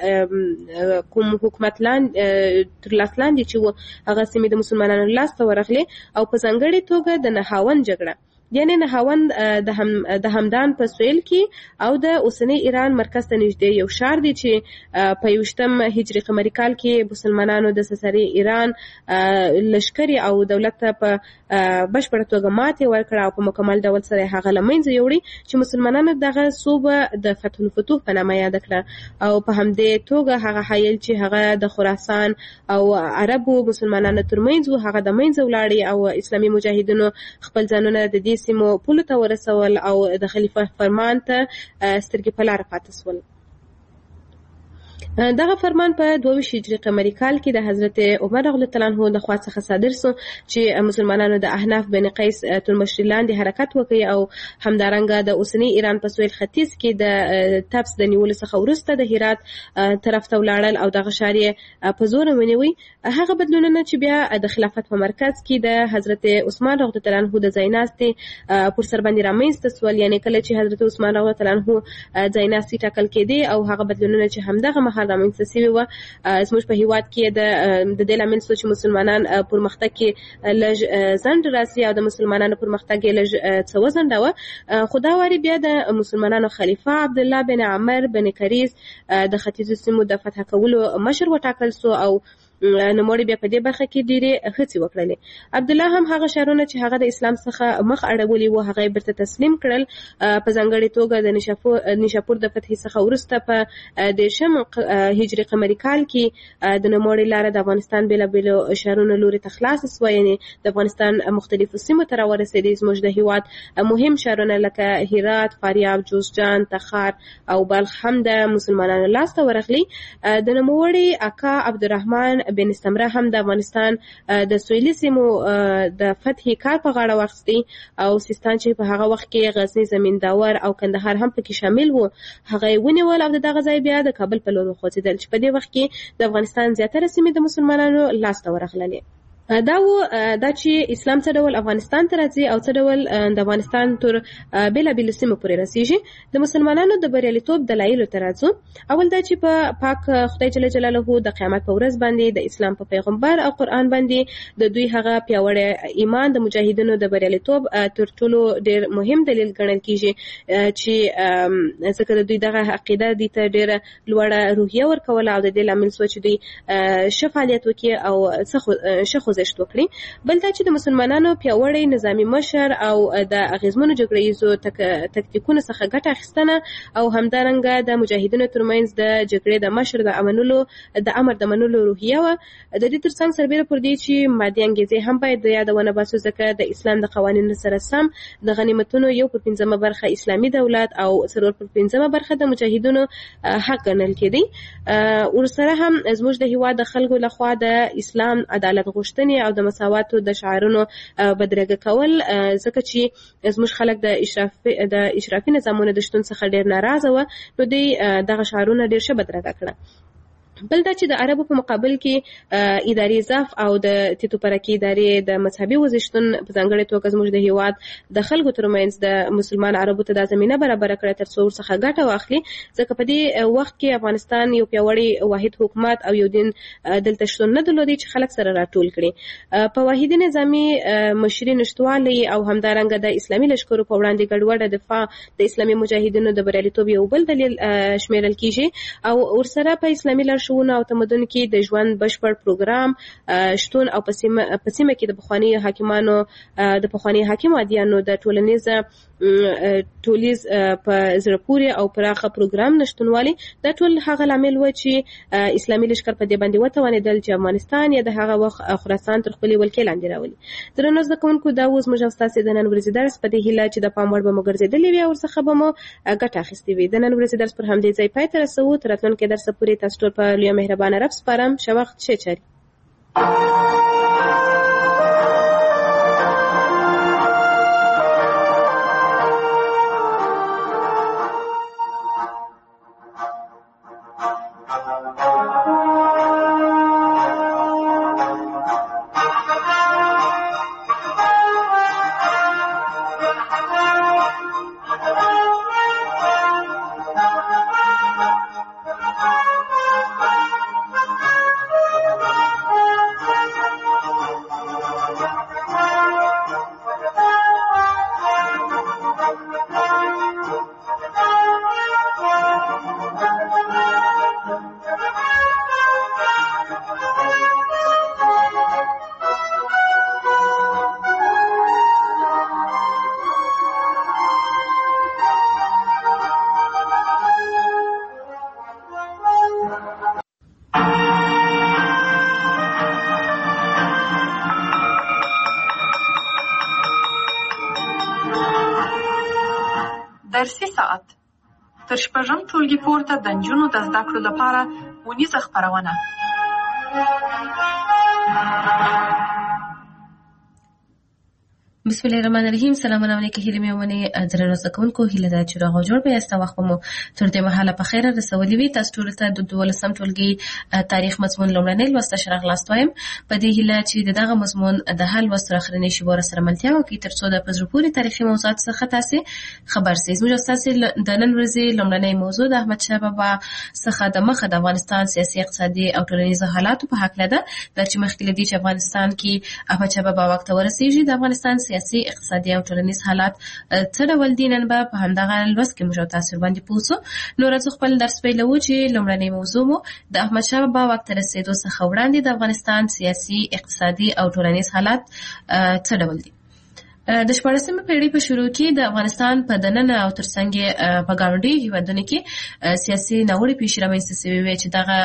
کوم حکومت لاندې تر لاس لاندې چې و هغه سیمې د مسلمانانو لاسته ورغلې او په ځانګړې توګه د نهاون جګړه یعنی نهاوند د هم د همدان په سویل کې او د اوسنی ایران مرکز ته نږدې یو شهر دی چې په یوشتم هجری قمری کال کې مسلمانانو د سسري ایران لشکري او دولت ته په بشپړه توګه ماتې ورکړه او په مکمل ډول سره هغه لمنځه یوړي چې مسلمانانو دغه صوبه د فتح الفتوح په نامه یاد کړه او په همدې توګه هغه حایل چې هغه د خراسان او عربو مسلمانانو ترمنځ هغه د منځه ولاړی او اسلامي مجاهدینو خپل ځانونه د دې سیمو پولو ته ورسول او د خلیفه فرمان ته سترګې په لار پاتې شول. دغه فرمان په دوه ویشت هجري قمري کال کې د حضرت عمر رضی الله عنه د خوا څخه صادر شو چې مسلمانانو د احناف بن قیس ترمشري لاندې حرکت وکړي او همدارنګه د اوسنی ایران په سویل ختیځ کې د تبس د نیولو څخه وروسته د هرات طرف ته ولاړل او دغه ښار یې په زور ونیوي. هغه بدلونونه چې بیا د خلافت په مرکز کې د حضرت عثمان رضی الله عنه د ځایناستي پر سر باندې رامنځته شول، یعنی کله چې حضرت عثمان رضی الله عنه ځایناستي ټاکل کېدی او هغه بدلونونه چې همدغه مهال رامنځته شوي وه زموږ په هیواد کې د د دې لامل شو چې مسلمانان پرمختګ کې لږ ځنډ راسي او د مسلمانانو پرمختګ یې لږ څه وځنډاوه. خو دا وارې بیا د مسلمانانو خلیفه عبدالله بن عمر بن کریز د ختیځو سیمو د فتح کولو مشر وټاکل شو او نوموړي بیا په دې برخه کې ډېرې هڅې وکړلې. عبدالله هم هغه ښارونه چې هغه د اسلام څخه مخ اړولي وو هغه یې بیرته تسلیم کړل. په ځانګړې توګه د نیشاپور نیشاپور د فتحې څخه وروسته په دېرشم هجري قمري کال کې د نوموړي لاره د افغانستان بېلابېلو ښارونو لوري ته خلاصه سوه، یعنې د افغانستان مختلفو سیمو ته راورسېدې. زموږ د هېواد مهم ښارونه لکه هرات، فاریاب، جوزجان، تخار او بلخ هم د مسلمانانو لاسته ورغلي. د نوموړي اکا عبدالرحمن بن استمره هم د افغانستان د سویلي سیمو د فتحې کار په غاړه واخیستی او سیستان چې په هغه وخت کې غزني، زمینداور او کندهار هم پکې شامل وو هغه یې ونیول او د دغه ځای بیا د کابل په لور وخوځېدل چې په دې وخت کې د افغانستان زیاتره سیمې د مسلمانانو لاسته ورغللې. دا و دا چې اسلام څه ډول افغانستان ته راځي او څه ډول د افغانستان تر بېلابېلو سیمو پورې رسیږي. د مسلمانانو د بریالیتوب دلایلو ته راځو. اول دا چې په پاک خدای جل جلاله د قیامت په ورځ باندې د اسلام په پیغمبر او قرآن باندې د دوی هغه پیاوړی ایمان د مجاهدینو د بریالیتوب تر ټولو ډېر مهم دلیل ګڼل کېږي چې ځکه د دوی دغه عقیده دې ته ډېره لوړه روحیه ورکوله او د دې لامل شوه چې دوی ښه فعالیت وکړي او ښه خوځښت وکړي. بل دا چې د مسلمانانو پیاوړی نظامي مشر او د اغیزمنو جګړه ییزو تکتیکونو څخه ګټه اخیستنه او همدارنګه د مجاهدینو ترمنځ د جګړې د مشر د امنولو د امر د منلو روحیه وه. د دې ترڅنګ سربیره پر دې چې مادي انګیزې هم باید د یاده ونه باسو ځکه د اسلام د قوانینو سره سم د غنیمتونو یو پر پنځمه برخه اسلامي دولت او څلور پر پنځمه برخه د مجاهدینو حق ګڼل کېدی. ورسره هم زموږ د هېواد د خلکو لخوا د اسلام عدالت غوښتنې او د مساواتو د شعارونو بدرګه کول ځکه چې زموږ خلک د اشرافي د اشرافي نظامونو د شتون څخه ډېر ناراضه وه نو دوی دغه شعارونه ډېر ښه بدرګه کړه. بل دا چې د عربو په مقابل کې اداري ضعف او د تیتو پرکي ادارې د مذهبي وزشتون په ځانګړې توګه زموږ د هېواد د خلکو ترمنځ د مسلمان عربو ته دا زمینه برابره کړه تر څو ورڅخه ګټه واخلي ځکه په دې وخت کې افغانستان یو پیاوړی واحد حکومت او یو دین دلته شتون نه درلودی چې خلک سره راټول کړي. په واحدي نظامي مشري نشتوالي او همدارنګه د اسلامي لښکرو په وړاندې ګډوډه دفاع د اسلامي مجاهدینو د بریالیتوب یو بل دلیل شمیرل کیږي او ورسره په اسلامي لارښوونو او تمدن کې د ژوند بشپړ پروګرام شتون او په سیمه کې د پخواني حاکمانو د پخواني حاکم عادیانو د ټولنیز ټولیز په زړه پورې او پراخه پروګرام نشتونوالي دا ټول هغه لامل و چې اسلامي لښکر په دې باندې وتوانېدل چې افغانستان یا د هغه وخت خراسان تر خپلې ولکې لاندې راولي. درنو زده کوونکو دا اوس موږ ستاسو د نن ورځې درس په دې هیله چې د پام وړ به مو ګرځېدلې وي او ورڅخه به مو ګټه اخیستې وي. د نن ورځې درس پر همدې ځای پای ته رسوو. تر راتلونکي درس پورې تاسو ټول په لویه مهربانه رب سپارم. ښه وخت، ښې چارې. تر شپږم ټولګي پورته د نجونو د زده کړو لپاره ونیزه خپرونه. بسم الله الرحمن الرحیم. سلامونه علیکم هیله مې ونه درنو زکونکو هیله دا چې راغو جوړ به است وخت مو تر دې مهاله په خیره رسولې وي. تاسو ټول ته د دولسم ټولګي تاریخ مضمون لومړنی لوست شرح لاستوایم. په دې هیله چې دغه مضمون د حل وسره اخرنی شی ور سره ملتیا او کی تر څو د پزرپوري تاریخي موضوعات څخه تاسو خبر سئ. موږ تاسو د نن ورځې لومړنی موضوع د احمد شاه بابا څخه د مخه د افغانستان سیاسي اقتصادي او ټولنیز حالات په حق لده د چې مخکې لدی چې افغانستان کې احمد شاه بابا وخت ورسیږي د افغانستان سیاسي اقتصادي او ټولنیز حالات څه ډول دي نن به په همدغه لوست کې موږ تاسو باندې پوښتنه. نو راځو خپل درس پیلوو چې لومړنی موضوع مو د احمد شاه بابا وخت رسیدو څخه وړاندې د افغانستان سیاسي اقتصادي او ټولنیز حالات څه ډول دي. د شپاړسمې پیړۍ په شروع کې د افغانستان په دننه او ترڅنګ په ګاونډي هیوادونو کې سیاسي ناوړه پیښې رامنځته شوې وې چې دغه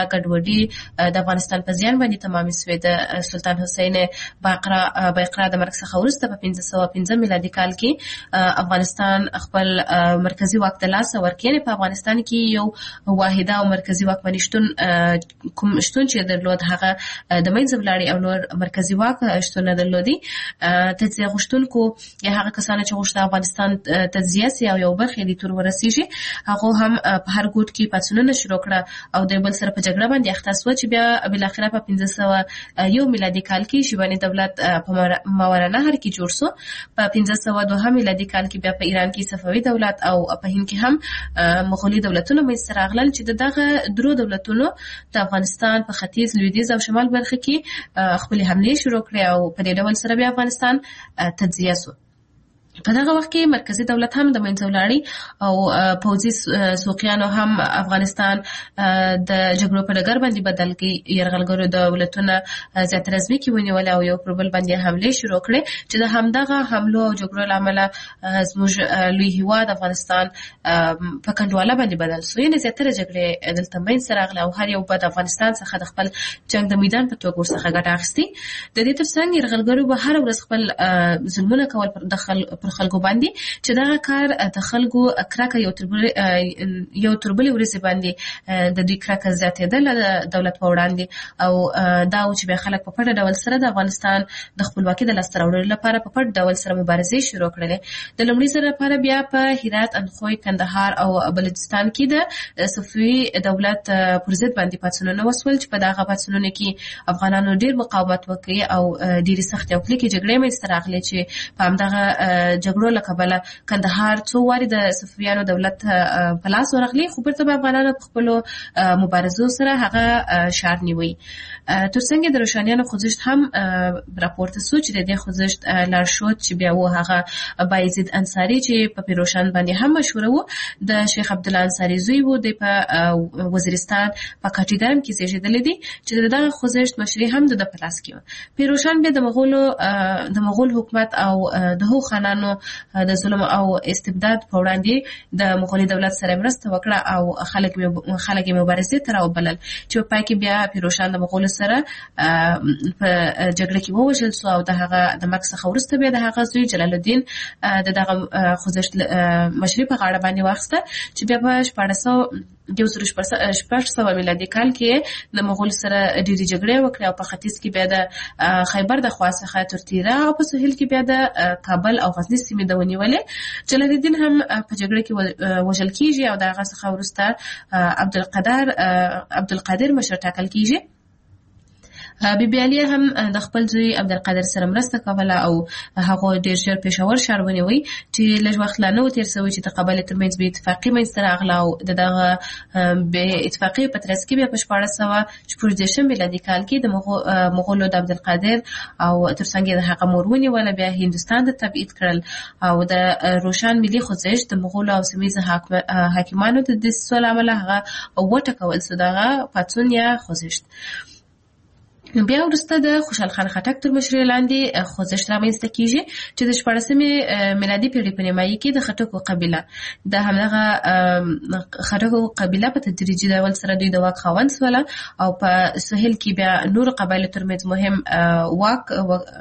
ګډوډي د افغانستان په زیان باندې تمام شوې. د سلطان حسین باقرا باقرا د مرګ څخه وروسته په پنځه سوه پنځه میلادي کال کې افغانستان خپل مرکزی واک ته لاس ورکړ. په افغانستان کې یو واحده او مرکزی واکمني شتون کوم شتون چې درلود هغه د منځ ولاړی او نور مرکزی واک شتون نه درلودي. تجزیه غوښتونکو یا هغه کسان چې غوښته افغانستان تجزیه سي او یو برخه دي تر ورسیږي هغه هم په هر ګوټ کې پاتونونه شروع کړه او د بل سره په جګړه باندې اخته شو چې بیا بل اخره په پنځه سوه یو میلادي کال کې شیباني دولت په ماوراءالنهر کې جوړ شو. په پنځه سوه دوه میلادي کال کې بیا په ایران کې صفوي دولت او په هند کې هم مغولي دولتونه منځته راغلل چې دغه درو دولتونو د افغانستان په ختیځ لویدیځ او شمال برخه کې خپل حمله شروع کړې او په دې ډول سره بیا افغانستان تجزیه شو. په دغه وخت کې مرکزی دولت هم د منځه ولاړی او پوځي سوقیانو هم افغانستان د جګړو په ډګر باندې بدل کړي. یرغلګرو دولتونه زیاتره ځمکې ونیولې او یو پر بل باندې حمله شروع کړې چې د همدغه حملو او جګړو له امله زموږ لوی هیواد افغانستان په کنډواله باندې بدل شو. یعنې زیاتره جګړې دلته منځته راغلې او هر یو به د افغانستان څخه د خپل جنګ د میدان په توګه ورڅخه ګټه اخیستې. د دې ترڅنګ یرغلګرو به هره ورځ خپل ظلمونه کول پر دخل خلکو باندې چې دا کار د خلکو کرکه یو تربل یو تربل ورسې باندې د دې کرکه زیاتېدل د دولت په وړاندې او دا چې به خلک په پټه ډول سره د افغانستان د خپلواکۍ د لاسته راوړلو لپاره په پټ ډول سره مبارزې شروع کړلې. د لومړي ځل لپاره بیا په هرات، اندخوی، کندهار او بلوچستان کې د صفوي دولت پر ضد باندې پاڅونونه وسول چې په دغه پاڅونونو کې افغانانو ډېر مقاومت وکړ او ډېرې سختې او کلکې جګړې منځته راغلې چې په همدغه جګړو له کبله کندهار څو واري د صفویانو دولت په لاس ورغلی خو بیرته به افغانانو په خپلو مبارزو سره هغه شار نیوي. ترڅنګ د روښانیانو خوځښت هم راپورته شو چې د دې خوځښت لارښود چې بیا و هغه بایزید انصاري چې په پیروشان باندې هم مشهور وو د شیخ عبدالله انصاري زوی وو. د په وزیرستان په کاټیګرام کې زیږیدلی دی چې دغه خوځښت مشري هم د په لاس کې و. پیروشان بیا د مغولو د مغول حکومت او د هغو خانانو د ظلم او استبداد په وړاندې د مغولي دولت سره مرسته وکړه او خلک خلک مبارزې ته راوبلل چې په پای کې بیا پیروشان د مغولو سره په جګړه کې ووژل شو او د هغه د مرګ څخه وروسته بیا د هغه زوی جلال الدین د دغه خوځښت مشري په غاړه باندې واخیسته چې بیا په شپاړس سوه یو زر شپږ سوه میلادي کال کې د مغول سره ډېرې جګړې وکړې او په ختیځ کې بیا د خیبر د خوا څخه تر تیره او په سهیل کې بیا د کابل او غزني سیمې د ونیولې. جلال الدین هم په جګړه کې وژل کیږي او د هغه څخه وروسته عبدالقادر عبدالقادر مشر ټاکل کیږي. بی بی علیه هم د خپل زوی عبدالقادر سره مرسته کوله او هغه ډېر ژر پېښور ښار ونیوی چې لږ وخت لا نه و تېر شوی چې د قبایلو ترمنځ بې اتفاقي منځته راغله او د دغه بې اتفاقۍ په ترڅ کې بیا په شپاړس سوه شپږ دېرشم میلادي کال کې د مغولو د عبدالقادر او ترڅنګ یې د هغه مور ونیوله بیا هندوستان ته تبعید کړل او د روشن ملي خوځښت د مغولو او سیمه حاکمانو د دسیسو له امله هغه وټکول شو دغه پاڅون یا خوځښت. بیا ورسته د خوشحال خان خټک تر مشرۍ لاندې خوځښت رامنځته کیږي چې د شپاړسمې میلادي پیړۍ په نیمایي کې د خټکو قبیله د همدغه خټکو قبیله په تدریجي ډول سره دوی د واک خاوند شول او په سهیل کې بیا نور قبایلو ترمنځ مهم واک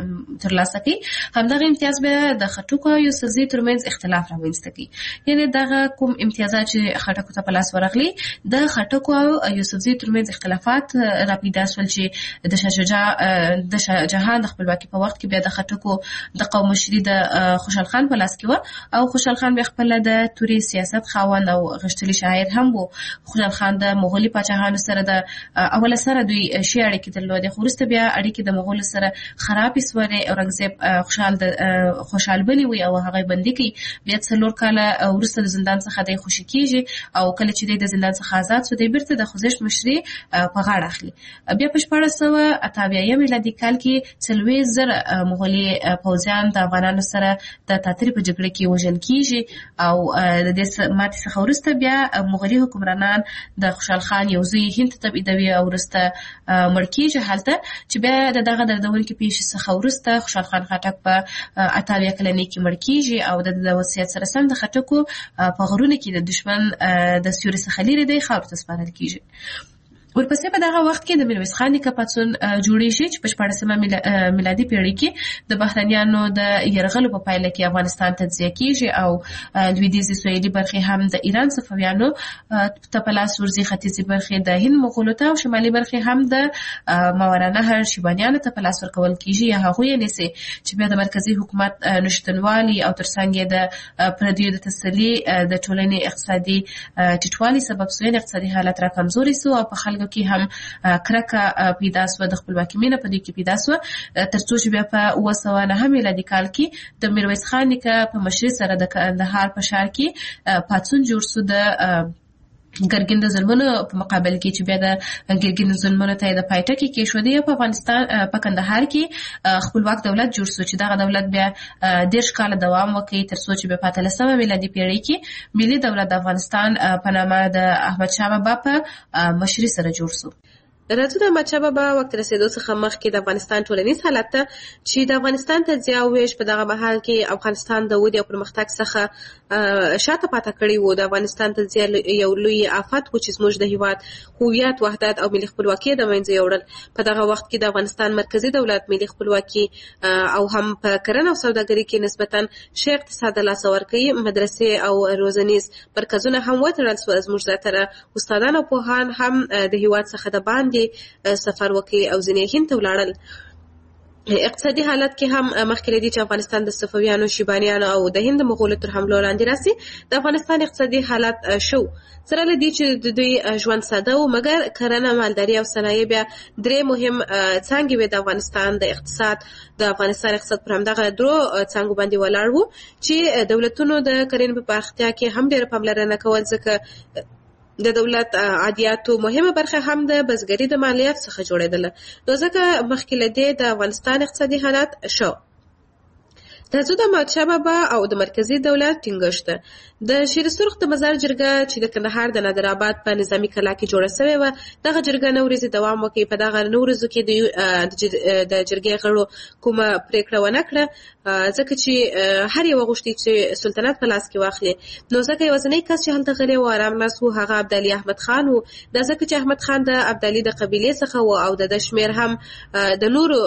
ترلاسه کړي. همدغه امتیاز بیا د خټکو او یوسفزي ترمنځ اختلاف رامنځته کړي. یعنې دغه کوم امتیازات چې خټکو ته په لاس ورغلي د خټکو او یوسفزي ترمنځ اختلافات راپیدا شول چې د شاه شجاع د شاه جهان د خپلواکۍ په وخت کې بیا د خټکو د قوم مشري د خوشحال خان په لاس کې و او خوشحال خان بیا خپل د توري سیاست خاوند او غښتلي شاعر هم و. خوشحال خان د مغولي پاچاهانو سره د اوله سره دوی ښې اړیکې درلودې خو وروسته بیا اړیکې د مغولو سره خرابې سوې. اورنګزیب خوشحال د خوشحال بلی وي او هغه بندي کړي. بیا څلور کاله وروسته د زندان څخه دی خوشي کیږي او کله چې دی د زندان څخه آزاد شو دی بیرته د خوځښت مشري په غاړه اخلي. بیا په شپاړس سوه اته اویایم میلادي کال کې څلوېښت زره مغولي پوځیان د افغانانو سره د تاترې په جګړه کې وژل کیږي او د دې ماتې څخه وروسته بیا مغولي حکمرانان د خوشحال خان یو زوی هند ته تبعیدوي او وروسته مړ کیږي هلته چې بیا د دغه دردونکې پیښې څخه وروسته خوشحال خان خټک په اته اویا کلنۍ کې مړ کیږي او د وصیت سره سم د خټکو په غرونو کې د دشمن د سیوري څخه لرې دی خاورو ته سپارل کیږي. ورپسې په دغه وخت کې د میرویس خان نیکه پاڅون جوړیږي چې په شپاړسمه میلادي پیړۍ کې د بهرنیانو د یرغلو په پایله کې افغانستان تجزیه کیږي او لویدیځي سویلي برخې هم د ایران صفویانو ته په لاس ورځي. ختیځي برخې د هند مغولو ته او شمالي برخې هم د ماورانهر شیبانیانو ته په لاس ورکول کیږي یا هغوی یې نیسي چې بیا د مرکزي حکومت نشتنوالي او ترڅنګ یې د پردیو د تسلي د ټولنې اقتصادي ټیټوالي سبب سوی اقتصادي حالت را کمزوري سو او په خلکو کې هم کرکه پیدا سوه د خپلواکۍ مینه په دوی کې پیدا سوه تر څو چې بیا په اوه سوه نهم میلادي کال کې د میرویس خان نیکه په مشرۍ سره د کندهار په ښار کې پاڅون جوړ سو د ګرګین د ظلمونو په مقابل کې چې بیا د ګرګین ظلمونو ته د پایټه کې کېښودی په افغانستان په کندهار کې خپلواک دولت جوړ شو چې دغه دولت بیا دېرش کاله دوام وکړي تر څو چې بیا په اتلسمه میلادي پیړۍ کې ملي دولت د افغانستان په نامه د احمدشاه بابا په مشرۍ سره جوړ شو. راځو د احمدشاه بابا وخت رسیدو څخه مخکې د افغانستان ټولنیز حالت ته چې د افغانستان تجزیه او ویش په دغه مهال کې افغانستان د ودې او پرمختګ څخه شاته پاتې کړی و. د افغانستان تجزیه یو لوی آفت و چې زموږ د هیواد هویت، وحدت او ملي خپلواکي د منځه یوړل. په دغه وخت کې د افغانستان مرکزی دولت ملي خپلواکي او هم په کرنه او سوداګرۍ کې نسبتا ښه اقتصاد لاس ورکړي. مدرسې او روزنیز مرکزونه هم وتړل سول. زموږ زیاتره استادان او پوهان هم د هیواد څخه د باندې سفر وکړي او ځینې هند ته ولاړل. اقتصادي حالت کې هم مخکې لري چې افغانستان د صفویانو، شیبانیانو او د هند مغولو تر حملو لاندې راسي. د افغانستان اقتصادي حالت شو سره لدی چې د دوی ژوند ساده و مګر کرنه، مالداري او صنایع بیا درې مهم څانګې وې د افغانستان د اقتصاد. د افغانستان اقتصاد پر همدغه درو څانګو باندې ولاړ و چې دولتونو د کرنې په پراختیا کې هم ډېره پاملرنه کول ځکه د دولت عادیاتو مهمه برخه هم د بزګرۍ د مالیات څخه جوړېدله. نو ځکه مخکې له دې د افغانستان اقتصادي حالت شو. تاسو د احمدشاه بابا او د مرکزی دولت ټینګښت د شیر سرخ د مزار جرګه چې د کندهار د نادر آباد په نظامی کلا کې جوړه شوې و. دغه جرګه نو ورځې دوام وکړي. په دغه نو ورځو کې د جرګې غړو کومه پریکړه ونه کړه ځکه چې هر یو غوښتي چې سلطنت په لاس کې واخلي. نو ځکه یوازینی کس چې هلته غلی و آرام ناست و هغه عبدالي احمد خان و. دا ځکه چې احمد خان د عبدالي د قبیلې څخه و او د شمیر هم د نورو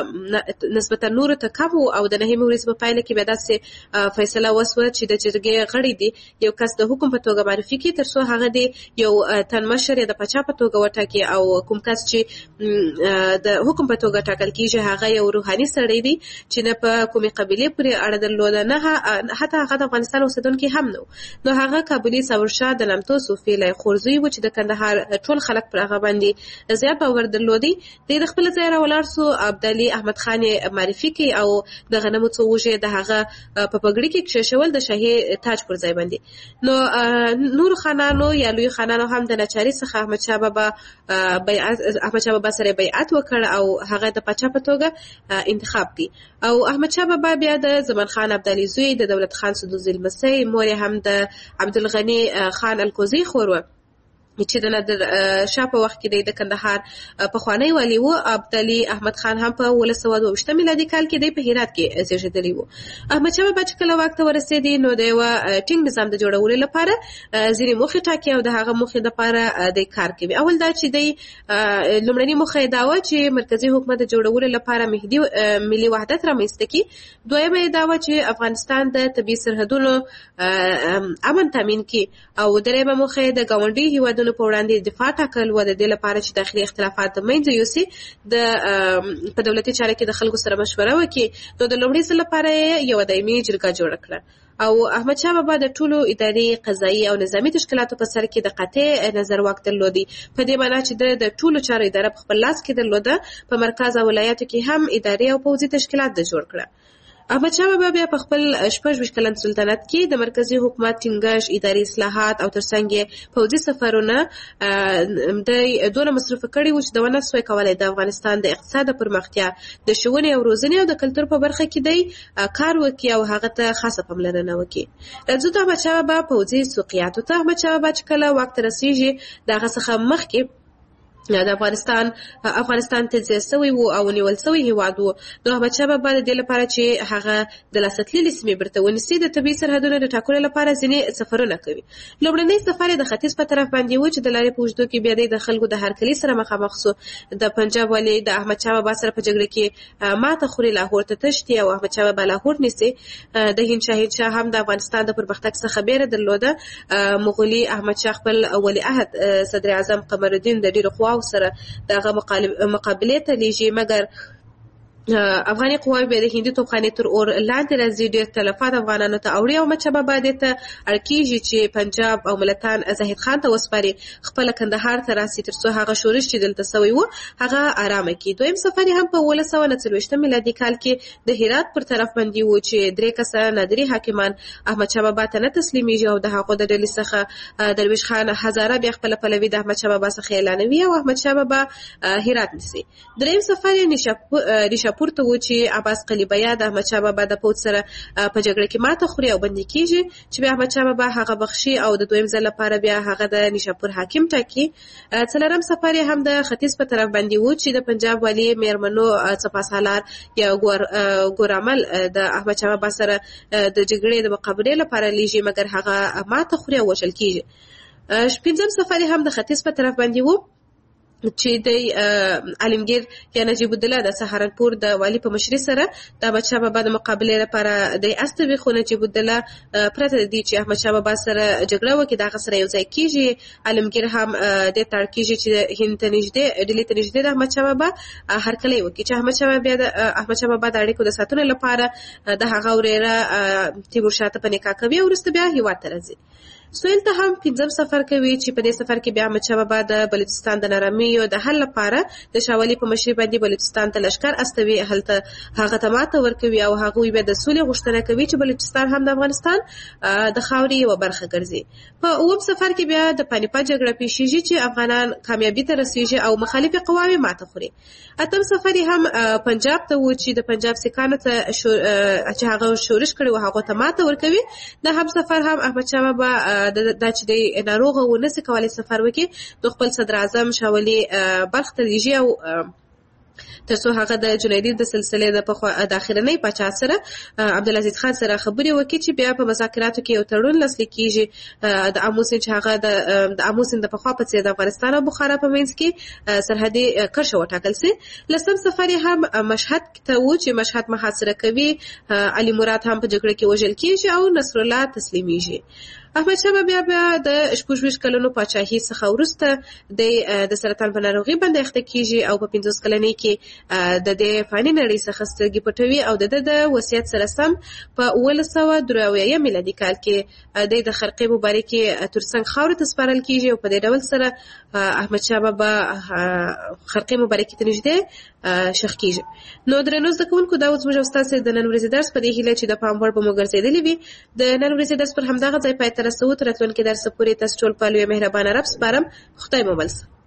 نسبتا نورو ته کم و او د نهمې ورځې په پایله کې بیا داسې فیصله وسوه چې د جرګې غړي دي یو کس د حکم په توګه معرفي کړي تر څو هغه دی یو تن مشر د پاچا په توګه وټاکي او کوم کس چې د حکم په توګه ټاکل کیږي هغه یو روحاني سړی دی چې نه په کومې قبیلې پورې اړه درلوده نه حتی هغه د افغانستان اوسیدونکی هم نه. نو هغه کابلي صبرشاه د نامتو صوفي لی خورزوی و چې د کندهار ټول خلک پر هغه باندې زیات باور درلودي. د خپل ځای راولاړ سو. عبدالي احمد خان معرفي کړي او د غنمو څو وژې د هغه په پګړۍ کې کښېښول د شاهي تاج پر ځای باندې. نو نور خانانو یا لوی خانانو هم د ناچارۍ څخه احمدشاه بابا بیعت احمدشاه بابا سره بیعت وکړ او هغه د پاچا په توګه انتخاب کړي. او احمدشاه بابا بیا د زمان خان عبدالي زوی د دولت خان سدوزي لمسی، مور هم د عبدالغني خان الکوزي خور و. چې د نادر شاه په وخت کې د کندهار پخوانی والی و. عبدالي احمد خان هم په ولس سوه دوه ویشتم میلادي کال کې د په هرات کې زیږېدلی و. احمد شاه بابا چې کله واک ته ورسېدی نو د یو ټینګ نظام د جوړولو لپاره ځینې موخې ټاکي او د هغه موخې لپاره د کار کوي. اول دا چې د لومړنۍ موخه دا و چې مرکزی حکومت د جوړولو لپاره مهدي ملي وحدت رامنځته کړي. دویمه دا و چې افغانستان د طبیعي سرحدونو امن تامین کړي او دریمه موخه د ګاونډي هیوادونو په وړاندې دفاع ټاکل و د دې لپاره چې داخلي اختلافات د منځه یوسي، د په دولتي چارو کې د خلکو سره مشوره وکړي. نو د لومړي ځل لپاره یو دایمي جرګه جوړه کړه او احمد شاه بابا د ټولو اداري قضایي او نظامي تشکیلاتو په سر کې د قاطع نظر واک درلودي، په دې معنی چې د ټولو چارو اداره په خپل لاس کې درلوده. په مرکز او ولایاتو کې هم اداري او پوځي تشکیلات د جوړ کړه. احمد شاه بابا بیا په خپل شپږ ویشت کلن سلطنت کې د مرکزی حکومت ټینګښت، اداري اصلاحات او ترڅنګ یې پوځي سفرونه د دونه مصرف کړي و چې د ونه سوی کولای د افغانستان د اقتصاد پرمختیا، د ښوونې او روزنې او د کلتور په برخه کې دی کار وکړي او هغه ته خاصه پاملرنه وکړي. راځو د احمد شاه بابا پوځي سوقیاتو ته. احمد شاه بابا چې کله واک ته رسېږي د هغه څخه مخکې د افغانستان افغانستان تجزیه شوی و او نیول شوی هیواد و. نو احمد شاه بابا د دې لپاره چې هغه د لاسته تللې سیمې بیرته ونیسي د طبیعي سرحدونو د ټاکلو لپاره ځینې سفرونه کوي. لومړنی سفر د ختیځ په طرف باندې و چې د لارې په اوږدو کې بیا د خلکو د هرکلي سره مخامخ شو. د پنجاب والي د احمد شاه بابا سره په جګړه کې ماته خوري، لاهور ته تښتي او احمد شاه بابا لاهور نیسي. د هند شاهین شاه هم د افغانستان د پرمختګ څخه بیره درلوده. مغولي احمد شاه خپل ولیعهد صدر اعظم قمر الدین د ډیرو قواو سره د هغه مقابلې ته لیږي، مګر افغاني قواوې بیا د هندي توپخانې تر اور لاندې راځي، ډېر تلفات افغانانو ته اوړي او احمد شاه بابا دې ته اړ کېږي چې پنجاب او ملتان زاهد خان ته وسپاري، خپله کندهار ته راسي تر څو هغه شورش چې دلته سوی و هغه ارامه کړي. دویم سفر یې هم په اوولس سوه نه څلوېښتم میلادي کال کې د هرات پر طرف باندې و چې درې کسه نادري حاکمان احمد شاه بابا ته نه تسلیمیږي او د هغو د ډلې څخه درویش خان هزاره بیا خپله پلوي د احمد شاه بابا څخه اعلانوي او احمد شاه بابا هرات نیسي. دریم سفر یې نیشاپور پورته و چې عباس قلیبیا د احمد شاه بابا د پوځ سره په جګړه کې ماته خوري او بندي کیږي، چې بیا احمد شاه بابا هغه بخشي او د دویم ځل لپاره بیا هغه د نیشاپور حاکم ټاکي. څلورم سفر یې هم د ختیځ په طرف باندې و چې د پنجاب والي میرمنو سپاسالار یا ګورامل د احمد شاه بابا سره د جګړې د مقابلې لپاره لیږي، مګر هغه ماته خوري او وژل کیږي. پنځم سفر یې هم د ختیځ په طرف باندې و چې د عالمگیر یا نجیب الدوله د سهارنپور د والی په مشرۍ سره د احمد شاه بابا د مقابلې لپاره د استوي، خو نجیب الدوله پرته دی چې احمد شاه بابا سره جګړه وکړي دغه سره یو ځای کیږي. عالمگیر هم د تړ کیږي چې هند ته نږدې ډیلی ته نږدې د احمد شاه بابا هرکلی وکړي، چې احمد شاه بابا د احمد شاه بابا د اړیکو د ساتلو لپاره د هغه وريره تیمورشاه ته په نکاح کوي او وروسته بیا هیواد ته راځي. سویل ته هم پنځم سفر کوي چې په دې سفر کې بیا احمد شاه بابا د بلوچستان د نارامیو د حل لپاره د شاه ولي په مشرۍ باندې بلوچستان ته لښکر استوي، هلته هغه ته ماته ورکوي او هغوی بیا د سولې غوښتنه کوي چې بلوچستان هم د افغانستان د خاورې یوه برخه ګرځي. په اووم سفر کې بیا د پانیپت جګړه پیښیږي چې افغانان کامیابي ته رسیږي او مخالفې قواوې ماته خوري. اتم سفر یې هم پنجاب ته و چې د پنجاب سیکانو ته چې هغه شورش کړي و هغو ته ماته ورکوي. دا هم سفر هم احمد شاه بابا دا چې د ناروغه و نسي کولای سفر وکړي نو خپل صدر اعظم شاه ولي بلخ ته لیږي او تر څو هغه د جنیدي د سلسلې د پخوا د اخرنۍ پاچا سره عبدالعزیز خان سره خبرې وکړي چې بیا په مذاکراتو کې یو تړون لاسلیک کیږي د آمو سیند چې هغه د آمو سیند د پخوا په څېر د افغانستان او بخارا په منځ کې سرحدي کرښه وټاکل سي. لسم سفر یې هم مشهد ته و چې مشهد محاصره کوي، علي مراد هم په جګړه کې وژل کیږي او نصر الله تسلیمیږي. احمد شاه بابا بیا د شپږ ویشت کلونو پاچاهۍ څخه وروسته د د سرطان په ناروغۍ باندې اخته کیږي او په پنځوس کلنۍ کې د دې فاني نړۍ څخه سترګې پټوي او د د وصیت سره سم په اوولس سوه درې اویایم میلادي کال کې د د خرقې مبارکې ترڅنګ خاورې ته سپارل کیږي او په دې ډول سره احمد شاه بابا خرقې مبارکې ته نږدې ښخ کیږي. نو درنو زده کوونکو دا اوس موږ او ستاسو د نن ورځې درس په دې هیله چې د پام وړ به مو ګرځېدلی وي. د نن ورځې درس پر همدغه ځای پای ته رسوو. تر راتلونکي درس پورې تاسو ټول په لوی مهربانه رب سپارم. خدای مو بل شه.